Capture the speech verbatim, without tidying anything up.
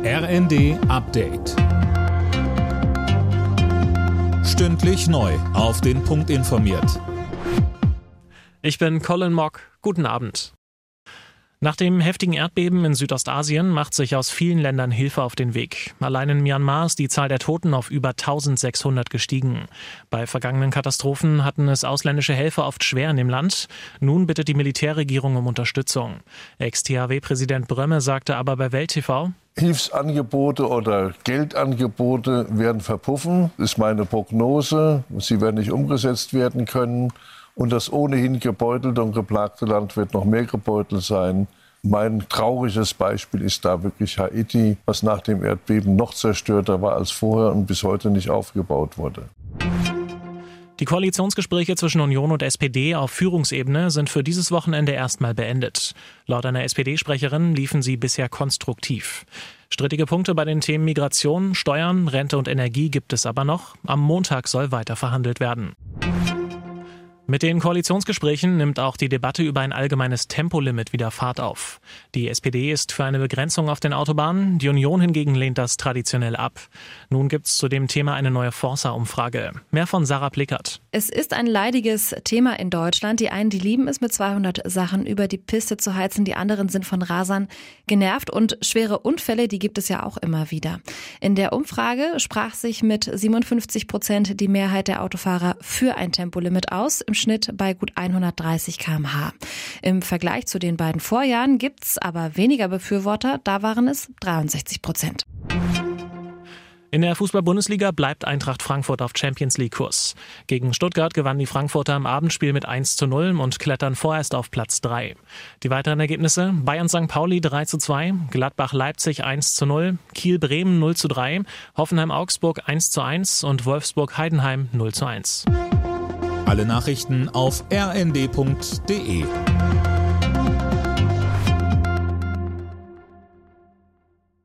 R N D Update. Stündlich neu auf den Punkt informiert. Ich bin Colin Mock. Guten Abend. Nach dem heftigen Erdbeben in Südostasien macht sich aus vielen Ländern Hilfe auf den Weg. Allein in Myanmar ist die Zahl der Toten auf über eintausendsechshundert gestiegen. Bei vergangenen Katastrophen hatten es ausländische Helfer oft schwer in dem Land. Nun bittet die Militärregierung um Unterstützung. Ex-T H W-Präsident Brömme sagte aber bei Welt T V: Hilfsangebote oder Geldangebote werden verpuffen, ist meine Prognose. Sie werden nicht umgesetzt werden können. Und das ohnehin gebeutelte und geplagte Land wird noch mehr gebeutelt sein. Mein trauriges Beispiel ist da wirklich Haiti, was nach dem Erdbeben noch zerstörter war als vorher und bis heute nicht aufgebaut wurde. Die Koalitionsgespräche zwischen Union und S P D auf Führungsebene sind für dieses Wochenende erstmal beendet. Laut einer S P D-Sprecherin liefen sie bisher konstruktiv. Strittige Punkte bei den Themen Migration, Steuern, Rente und Energie gibt es aber noch. Am Montag soll weiter verhandelt werden. Mit den Koalitionsgesprächen nimmt auch die Debatte über ein allgemeines Tempolimit wieder Fahrt auf. Die S P D ist für eine Begrenzung auf den Autobahnen, die Union hingegen lehnt das traditionell ab. Nun gibt's zu dem Thema eine neue Forsa-Umfrage. Mehr von Sarah Plickert. Es ist ein leidiges Thema in Deutschland. Die einen, die lieben es, mit zweihundert Sachen über die Piste zu heizen. Die anderen sind von Rasern genervt. Und schwere Unfälle, die gibt es ja auch immer wieder. In der Umfrage sprach sich mit siebenundfünfzig Prozent die Mehrheit der Autofahrer für ein Tempolimit aus. Im Schnitt bei gut hundertdreißig Kilometer pro Stunde. Im Vergleich zu den beiden Vorjahren gibt's aber weniger Befürworter, da waren es dreiundsechzig Prozent. In der Fußball-Bundesliga bleibt Eintracht Frankfurt auf Champions-League-Kurs. Gegen Stuttgart gewannen die Frankfurter im Abendspiel mit eins zu null und klettern vorerst auf Platz drei. Die weiteren Ergebnisse: Bayern Sankt Pauli drei zu zwei, Gladbach Leipzig eins zu null, Kiel Bremen null zu drei, Hoffenheim Augsburg eins zu eins und Wolfsburg Heidenheim null zu eins. Alle Nachrichten auf r n d punkt d e.